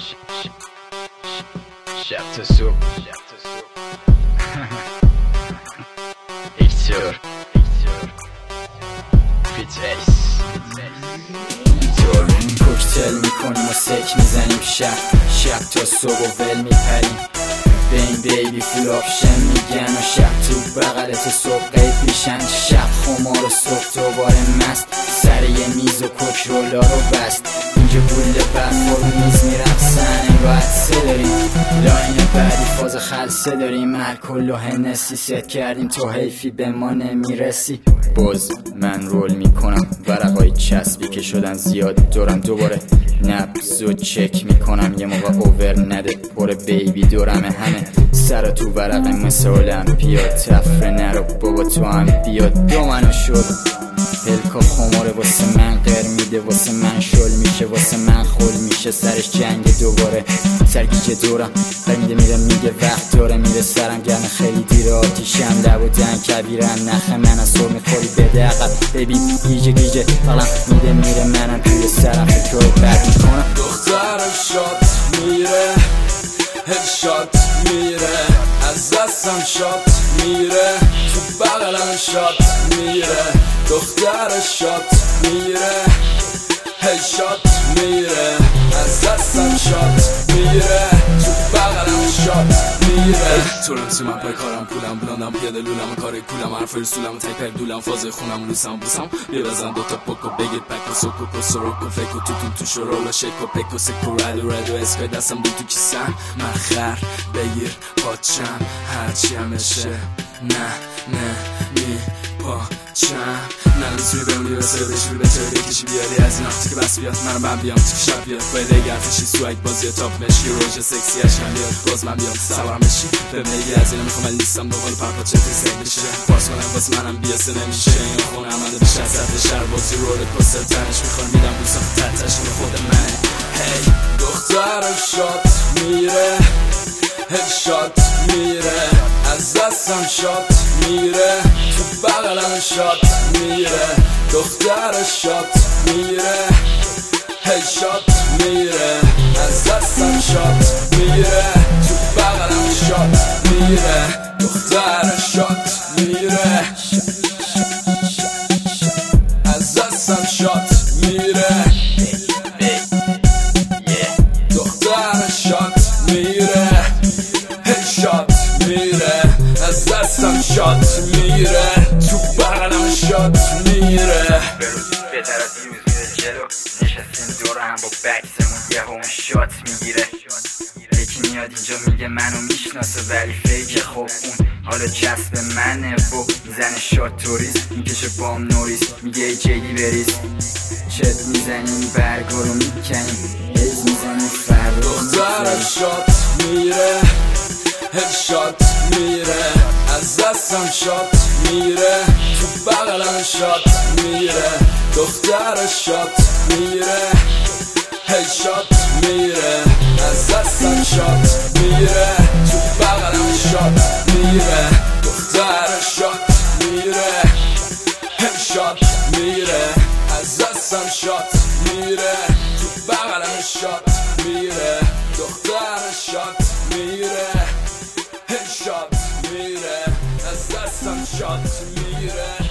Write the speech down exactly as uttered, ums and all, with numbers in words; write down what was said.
شب تا صبح ایکتور پیتیس اینطور کوکتل میکنیم و سک میزنیم شب شب تا صبح و ول میپریم بین بیبی فول آپشن میگن و شب تو بغلت صبح قید میشن شب خمار و صبح دوباره مست سر یه میز و کوک رولا رو بست اینجا بوله برف رو میز میرقصن انگاه حدسه داریم لاین بعدی فاز خلصه داریم الکل و هنسی ست کردیم تو حیفی به ما نمیرسی باز من رول میکنم ورقای چسبی که شدن زیاد دورم دوباره نبض و چک میکنم یه موقع اوور نده پر بیبی دورم همه سر تو ورق مثل المپیا تفره نرو بابا تو هم بیاد دو منو شد پلکا خماره واسه من قر میده واسه من شل میشه واسه من خول میشه سرش جنگ دوباره سرگیجه دورم قر میده میره میگه وقت داره میره سرم گرم خیلی دیره آتیشم لب و دن کبیرم نخه من از سر میخوری بده عقب ببین گیجه گیجه بغلم میده میره منم توی سرم فکرهای بد میکنم دختر شات میره هدشات میره از دستم شات میره تو بغلم شات میره دختر شات میره هدشات میره از دستم شات میره تو بغلم شات میره تورم سیمم پای کارم پولم بلندم پیاده لولم کار کولم حرف رسولم تک پک دولم فاز خونم روسم بوسم بیوزن دوتا پوکو بگید پک و سوکو و سروکو فکو تو تو تو شرولا شیکو پکو سکو ردو ردو اسکای دستم دو تو کیسم من خر بگیر پاچم هرچی همشه نه نه می پاچم نه نمیتونی بمونی بسه بشوری به چه بکشی بیاری از این آختی که بس بیاد من من بیام تو شب بیاد باید اگرتشی سوگ بازی تاپ مشی روژه سکسی اشکن بیاد باز من بیام سوارم بشی ببینه یکی از اینو میخوام لیستم دوبال پرپا چه فیسک بشه پارس کنم باز منم بیاسه نمیشه این خونه همانده بیش از سطح شهر بازی رول کوستر تنش میخوام میدم بوسم تحتش اینو خود منه هی دختر شات میره هدشات میره از دستم شات میره تو بغلم شات میره دختر شات میره هدشات میره از دستم شات میره تو بغلم شات میره دختر شات میره از دستم شات میره دختر شات میره هدشات میره از دستم شات میره تو بغلم شات میره بروز بهتر از یوز میره جلو نشستیم دور هم با بکسمون یه هم شات میگیره یکی میاد اینجا میگه منو میشناسه ولی فیکه خب اون حالا چسب منه و میزنه شات توریز میکشه بام نوریز میگه ای جدی بریز چت میزنیم برگا رو میکنیم هیز میزنیم فرد دختر شات میره هدشات میره از دستم شات میره تو بغلم شات میره دختر شات میره هدشات میره از دستم شات میره تو بغلم شات میره دختر شات میره هدشات میره از دستم شات میره تو بغلم شات میره دختر شات میره هدشات میره از دستم شات میره